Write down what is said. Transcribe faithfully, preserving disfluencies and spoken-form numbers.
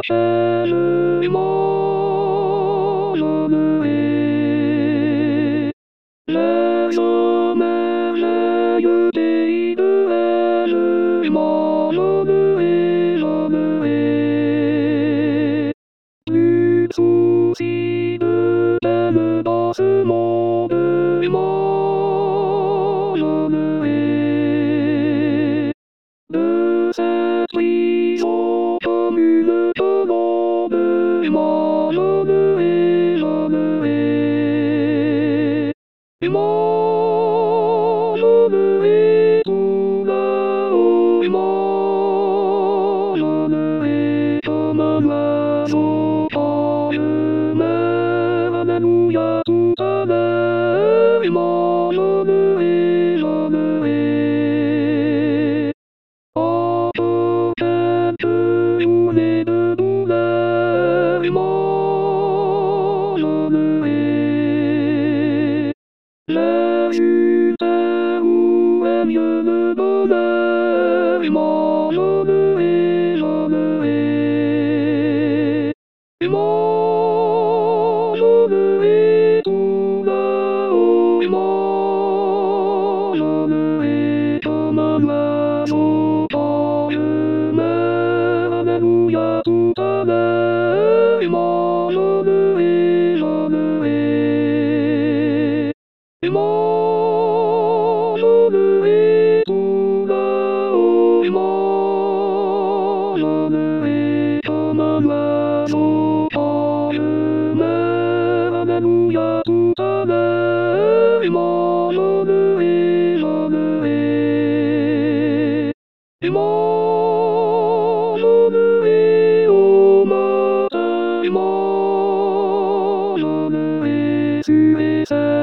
cherche Emmanuel. Les hommes merveilleux pays de l'Est, Emmanuel, Emmanuel. Plus de soucis de peine dans ce monde, Emmanuel. De cette prison commune que l'on veut, Emmanuel, Emmanuel. Emmanuel, tout là-haut, Emmanuel, comme un oiseau quand je meurs, Alléluia, tout à l'heure, Emmanuel, Emmanuel. Encore quelques journées de douleur, Emmanuel. Les super où est mieux le bonheur, Emmanuel, Emmanuel. Emmanuel, tout là-haut, Emmanuel, comme un oiseau quand je meurs, Alléluia, tout à l'heure, Emmanuel, Emmanuel. Emmanuel, tout là-haut, Emmanuel, comme un oiseau quand je meurs, Alléluia, tout à l'heure, Emmanuel, Emmanuel. Emmanuel, au matin, Emmanuel, sur les